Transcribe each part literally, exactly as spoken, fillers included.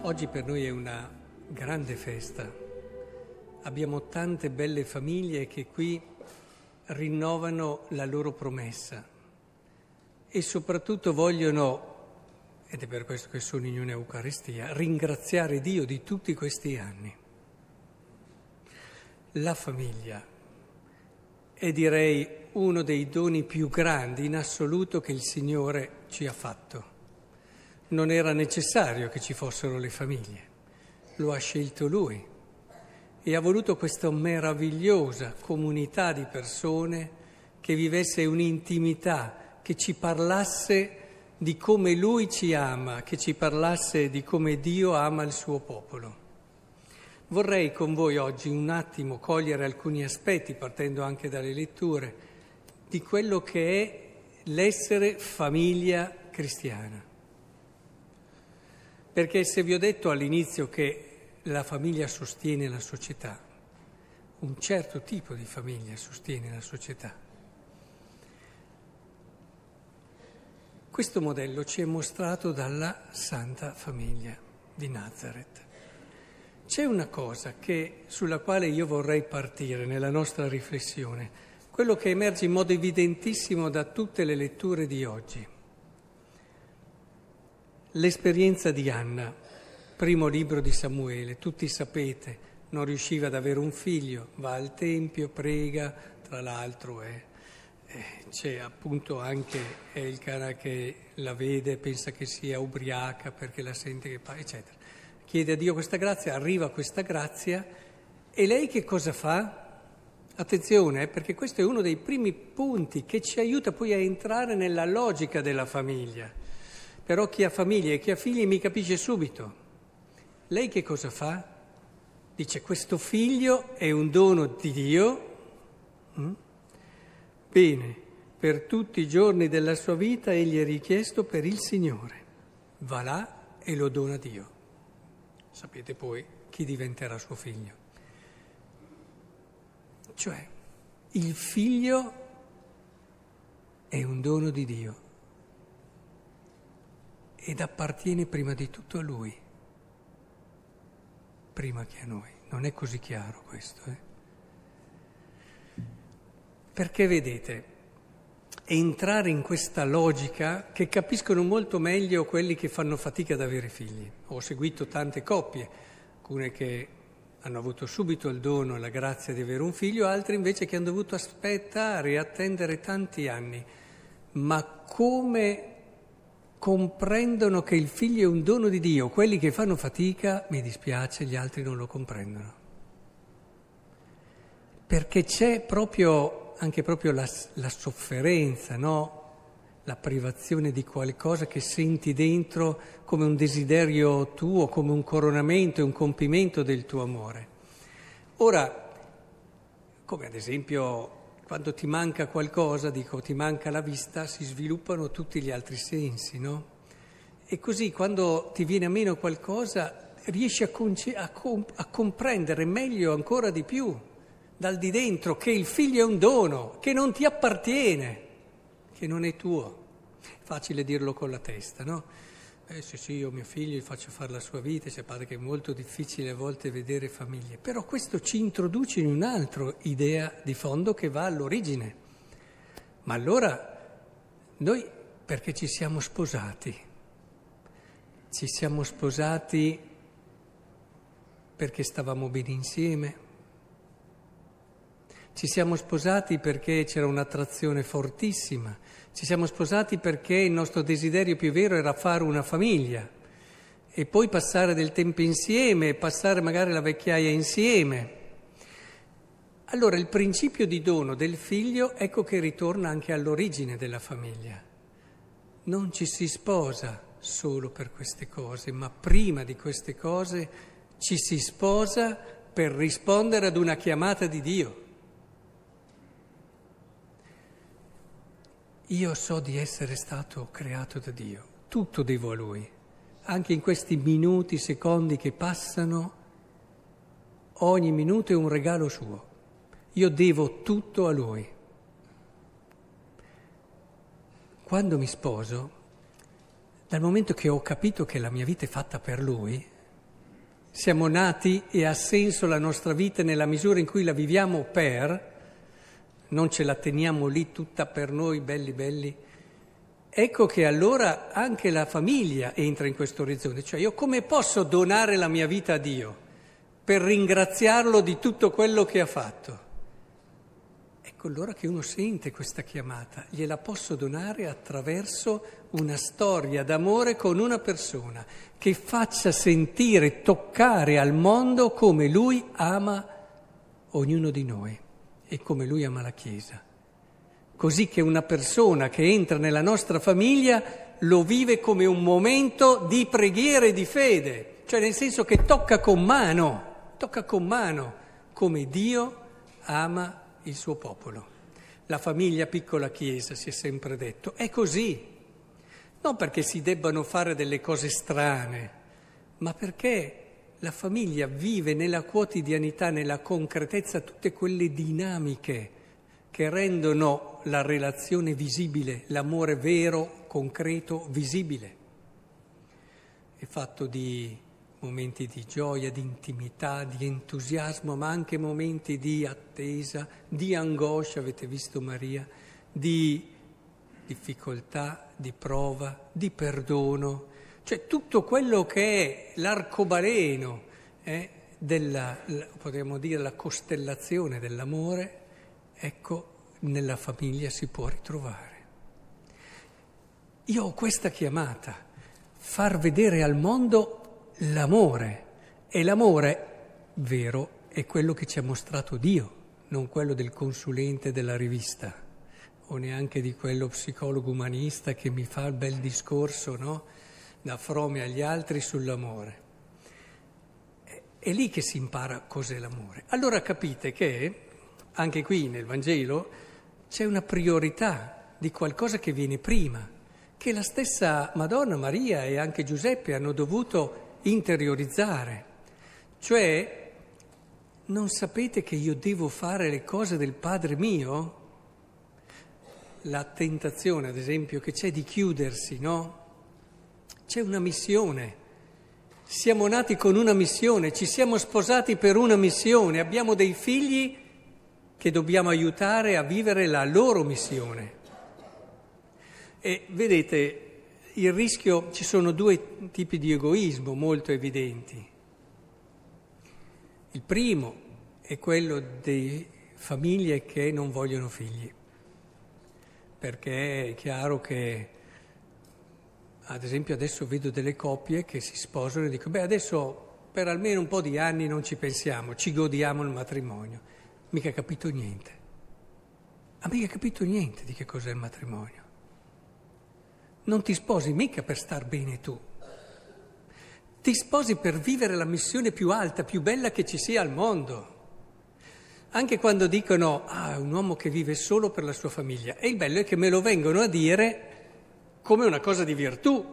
Oggi per noi è una grande festa. Abbiamo tante belle famiglie che qui rinnovano la loro promessa e soprattutto vogliono, ed è per questo che sono in Eucaristia, ringraziare Dio di tutti questi anni. La famiglia è, direi, uno dei doni più grandi in assoluto che il Signore ci ha fatto. Non era necessario che ci fossero le famiglie, lo ha scelto Lui e ha voluto questa meravigliosa comunità di persone che vivesse un'intimità, che ci parlasse di come Lui ci ama, che ci parlasse di come Dio ama il suo popolo. Vorrei con voi oggi un attimo cogliere alcuni aspetti, partendo anche dalle letture, di quello che è l'essere famiglia cristiana. Perché se vi ho detto all'inizio che la famiglia sostiene la società, un certo tipo di famiglia sostiene la società. Questo modello ci è mostrato dalla Santa Famiglia di Nazareth. C'è una cosa che, sulla quale io vorrei partire nella nostra riflessione, quello che emerge in modo evidentissimo da tutte le letture di oggi. L'esperienza di Anna, primo libro di Samuele, tutti sapete, non riusciva ad avere un figlio, va al Tempio, prega, tra l'altro è, eh, c'è appunto anche Elcana che la vede, pensa che sia ubriaca perché la sente che fa, eccetera. Chiede a Dio questa grazia, arriva questa grazia e lei che cosa fa? Attenzione, eh, perché questo è uno dei primi punti che ci aiuta poi a entrare nella logica della famiglia. Però chi ha famiglia e chi ha figli mi capisce subito. Lei che cosa fa? Dice, questo figlio è un dono di Dio. Mm? Bene, per tutti i giorni della sua vita egli è richiesto per il Signore. Va là e lo dona a Dio. Sapete poi chi diventerà suo figlio. Cioè, il figlio è un dono di Dio. Ed appartiene prima di tutto a Lui, prima che a noi. Non è così chiaro questo, eh? Perché vedete, entrare in questa logica che capiscono molto meglio quelli che fanno fatica ad avere figli. Ho seguito tante coppie, alcune che hanno avuto subito il dono e la grazia di avere un figlio, altre invece che hanno dovuto aspettare e attendere tanti anni. Ma come comprendono che il figlio è un dono di Dio? Quelli che fanno fatica, mi dispiace, gli altri non lo comprendono. Perché c'è proprio, anche proprio la, la sofferenza, no? La privazione di qualcosa che senti dentro come un desiderio tuo, come un coronamento e un compimento del tuo amore. Ora, come ad esempio quando ti manca qualcosa, dico ti manca la vista, si sviluppano tutti gli altri sensi, no? E così quando ti viene a meno qualcosa riesci a, conce- a, comp- a comprendere meglio ancora di più dal di dentro che il figlio è un dono, che non ti appartiene, che non è tuo. Facile dirlo con la testa, no? Eh sì, sì, io mio figlio gli faccio fare la sua vita, cioè pare che è molto difficile a volte vedere famiglie. Però questo ci introduce in un'altra idea di fondo che va all'origine. Ma allora noi perché ci siamo sposati? Ci siamo sposati perché stavamo bene insieme? Ci siamo sposati perché c'era un'attrazione fortissima, ci siamo sposati perché il nostro desiderio più vero era fare una famiglia e poi passare del tempo insieme, passare magari la vecchiaia insieme. Allora il principio di dono del figlio ecco che ritorna anche all'origine della famiglia. Non ci si sposa solo per queste cose, ma prima di queste cose ci si sposa per rispondere ad una chiamata di Dio. Io so di essere stato creato da Dio, tutto devo a Lui, anche in questi minuti, secondi che passano, ogni minuto è un regalo suo, io devo tutto a Lui. Quando mi sposo, dal momento che ho capito che la mia vita è fatta per Lui, Siamo nati e ha senso la nostra vita nella misura in cui la viviamo per, non ce la teniamo lì tutta per noi, belli belli. Ecco che allora anche la famiglia entra in questo orizzonte, cioè io come posso donare la mia vita a Dio per ringraziarlo di tutto quello che ha fatto? Ecco allora che uno sente questa chiamata, gliela posso donare attraverso una storia d'amore con una persona che faccia sentire, toccare al mondo come lui ama ognuno di noi e come lui ama la Chiesa. Così che una persona che entra nella nostra famiglia lo vive come un momento di preghiera e di fede, cioè nel senso che tocca con mano, tocca con mano come Dio ama il suo popolo. La famiglia piccola Chiesa, si è sempre detto, è così. Non perché si debbano fare delle cose strane, ma perché la famiglia vive nella quotidianità, nella concretezza, tutte quelle dinamiche che rendono la relazione visibile, l'amore vero, concreto, visibile. È fatto di momenti di gioia, di intimità, di entusiasmo, ma anche momenti di attesa, di angoscia, avete visto Maria, di difficoltà, di prova, di perdono, cioè tutto quello che è l'arcobaleno eh, della, potremmo dire, la costellazione dell'amore, ecco, nella famiglia si può ritrovare. Io ho questa chiamata, far vedere al mondo l'amore, e l'amore vero è quello che ci ha mostrato Dio, non quello del consulente della rivista o neanche di quello psicologo umanista che mi fa il bel discorso, no? Da frome agli altri sull'amore. È lì che si impara cos'è l'amore. Allora capite che anche qui nel Vangelo c'è una priorità di qualcosa che viene prima, che la stessa Madonna, Maria e anche Giuseppe hanno dovuto interiorizzare. Cioè, non sapete che io devo fare le cose del Padre mio? La tentazione, ad esempio, che c'è di chiudersi, no? C'è una missione. Siamo nati con una missione, ci siamo sposati per una missione, abbiamo dei figli che dobbiamo aiutare a vivere la loro missione. E vedete, il rischio, ci sono due tipi di egoismo molto evidenti. Il primo è quello di famiglie che non vogliono figli, perché è chiaro che, ad esempio, adesso vedo delle coppie che si sposano e dicono, beh, adesso per almeno un po' di anni non ci pensiamo, ci godiamo il matrimonio. Mica capito niente. Ha mica capito niente di che cos'è il matrimonio. Non ti sposi mica per star bene tu. Ti sposi per vivere la missione più alta, più bella che ci sia al mondo. Anche quando dicono, ah, è un uomo che vive solo per la sua famiglia. E il bello è che me lo vengono a dire come una cosa di virtù.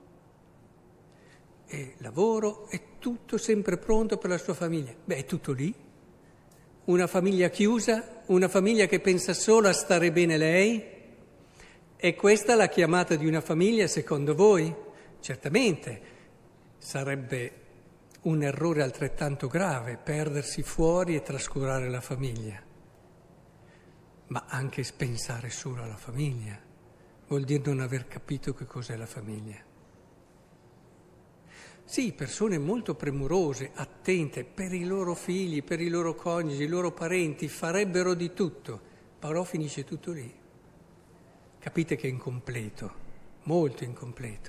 E lavoro, è tutto sempre pronto per la sua famiglia. Beh, è tutto lì. Una famiglia chiusa, una famiglia che pensa solo a stare bene lei. È questa la chiamata di una famiglia, secondo voi? Certamente sarebbe un errore altrettanto grave perdersi fuori e trascurare la famiglia, ma anche pensare solo alla famiglia vuol dire non aver capito che cos'è la famiglia. Sì, persone molto premurose, attente per i loro figli, per i loro coniugi, i loro parenti, farebbero di tutto, però finisce tutto lì. Capite che è incompleto, molto incompleto.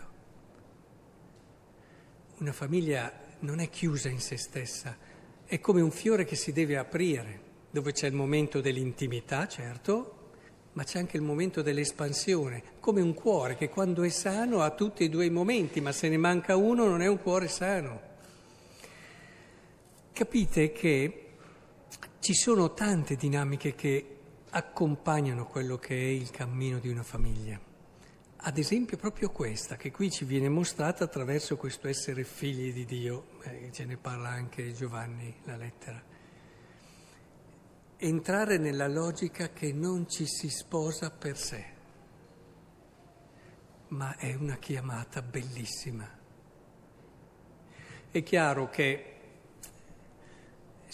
Una famiglia non è chiusa in se stessa, è come un fiore che si deve aprire, dove c'è il momento dell'intimità, certo, ma c'è anche il momento dell'espansione, come un cuore che quando è sano ha tutti e due i momenti, ma se ne manca uno non è un cuore sano. Capite che ci sono tante dinamiche che accompagnano quello che è il cammino di una famiglia. Ad esempio proprio questa, che qui ci viene mostrata attraverso questo essere figli di Dio, eh, ce ne parla anche Giovanni, la lettera. Entrare nella logica che non ci si sposa per sé, ma è una chiamata bellissima. È chiaro che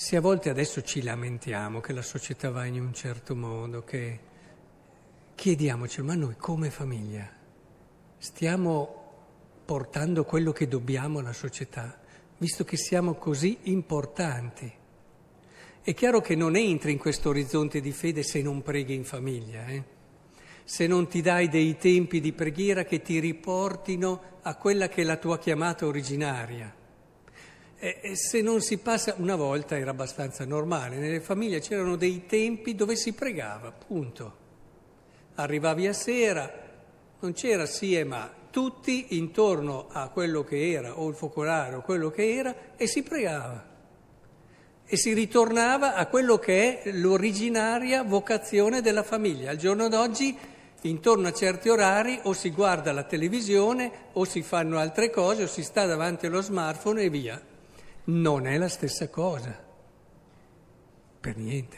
Se a volte adesso ci lamentiamo che la società va in un certo modo, che chiediamoci, ma noi come famiglia stiamo portando quello che dobbiamo alla società, visto che siamo così importanti? È chiaro che non entri in questo orizzonte di fede se non preghi in famiglia, eh? Se non ti dai dei tempi di preghiera che ti riportino a quella che è la tua chiamata originaria. E, e se non si passa, una volta era abbastanza normale, nelle famiglie c'erano dei tempi dove si pregava, punto. Arrivavi a sera, non c'era sì e ma, tutti intorno a quello che era, o il focolare o quello che era, e si pregava. E si ritornava a quello che è l'originaria vocazione della famiglia. Al giorno d'oggi, intorno a certi orari, o si guarda la televisione, o si fanno altre cose, o si sta davanti allo smartphone e via. Non è la stessa cosa, per niente.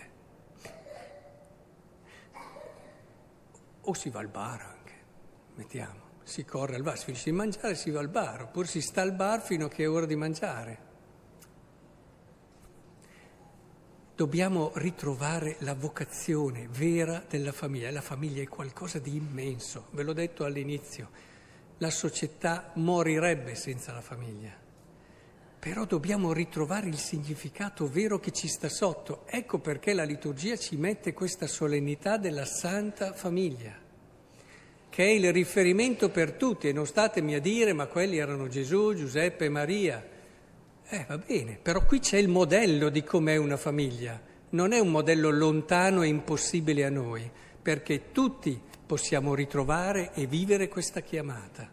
O si va al bar anche, mettiamo, si corre al bar, si finisce di mangiare, si va al bar, oppure si sta al bar fino a che è ora di mangiare. Dobbiamo ritrovare la vocazione vera della famiglia. La famiglia è qualcosa di immenso, ve l'ho detto all'inizio, la società morirebbe senza la famiglia. Però dobbiamo ritrovare il significato vero che ci sta sotto. Ecco perché la liturgia ci mette questa solennità della Santa Famiglia, che è il riferimento per tutti. E non statemi a dire, ma quelli erano Gesù, Giuseppe e Maria. Eh, va bene, però qui c'è il modello di com'è una famiglia. Non è un modello lontano e impossibile a noi, perché tutti possiamo ritrovare e vivere questa chiamata.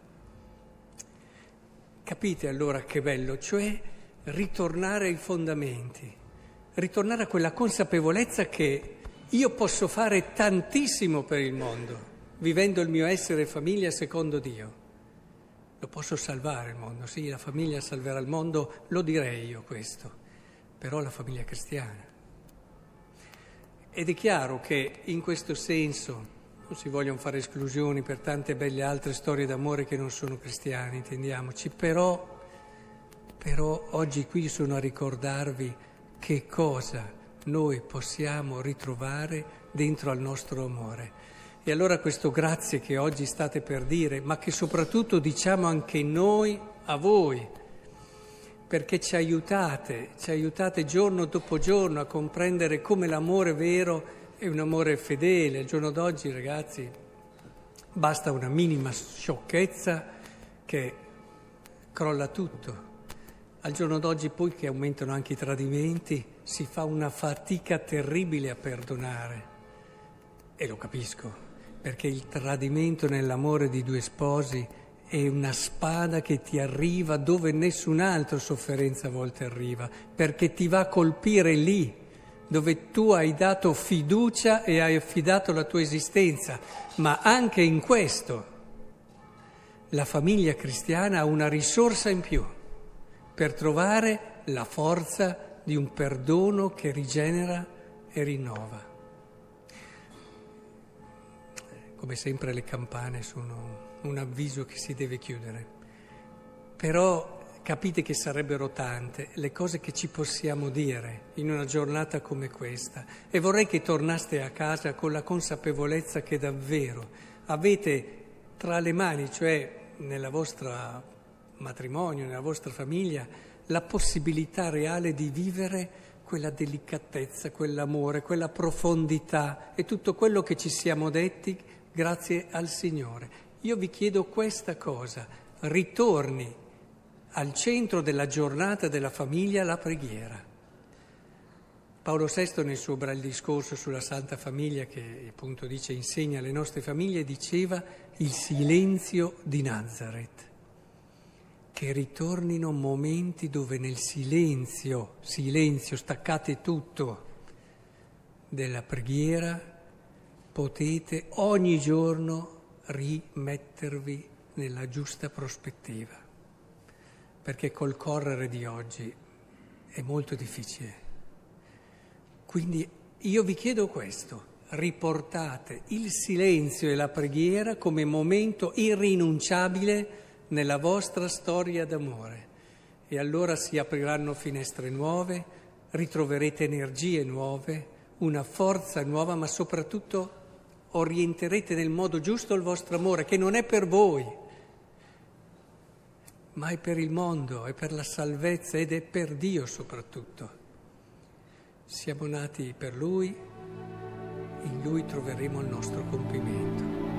Capite allora che bello? Cioè ritornare ai fondamenti, ritornare a quella consapevolezza che io posso fare tantissimo per il mondo, vivendo il mio essere famiglia secondo Dio. Lo posso salvare il mondo, sì, la famiglia salverà il mondo, lo direi io questo, però la famiglia cristiana. Ed è chiaro che in questo senso non si vogliono fare esclusioni per tante belle altre storie d'amore che non sono cristiane, intendiamoci, però, però oggi qui sono a ricordarvi che cosa noi possiamo ritrovare dentro al nostro amore. E allora questo grazie che oggi state per dire, ma che soprattutto diciamo anche noi a voi, perché ci aiutate, ci aiutate giorno dopo giorno a comprendere come l'amore vero è un amore fedele. Al giorno d'oggi, ragazzi, basta una minima sciocchezza che crolla tutto. Al giorno d'oggi poi che aumentano anche i tradimenti, si fa una fatica terribile a perdonare. E lo capisco, perché il tradimento nell'amore di due sposi è una spada che ti arriva dove nessun'altra sofferenza a volte arriva, perché ti va a colpire lì, dove tu hai dato fiducia e hai affidato la tua esistenza. Ma anche in questo la famiglia cristiana ha una risorsa in più per trovare la forza di un perdono che rigenera e rinnova. Come sempre le campane sono un avviso che si deve chiudere, però capite che sarebbero tante le cose che ci possiamo dire in una giornata come questa, e vorrei che tornaste a casa con la consapevolezza che davvero avete tra le mani, cioè nella vostra matrimonio, nella vostra famiglia, la possibilità reale di vivere quella delicatezza, quell'amore, quella profondità e tutto quello che ci siamo detti grazie al Signore. Io vi chiedo questa cosa: ritorni al centro della giornata della famiglia la preghiera. Paolo sesto nel suo bel discorso sulla Santa Famiglia, che appunto dice insegna alle nostre famiglie, diceva il silenzio di Nazareth, che ritornino momenti dove nel silenzio, silenzio, staccate tutto, della preghiera, potete ogni giorno rimettervi nella giusta prospettiva, perché col correre di oggi è molto difficile. Quindi io vi chiedo questo: riportate il silenzio e la preghiera come momento irrinunciabile nella vostra storia d'amore, e allora si apriranno finestre nuove, ritroverete energie nuove, una forza nuova, ma soprattutto orienterete nel modo giusto il vostro amore, che non è per voi, ma è per il mondo, è per la salvezza ed è per Dio soprattutto. Siamo nati per Lui, in Lui troveremo il nostro compimento.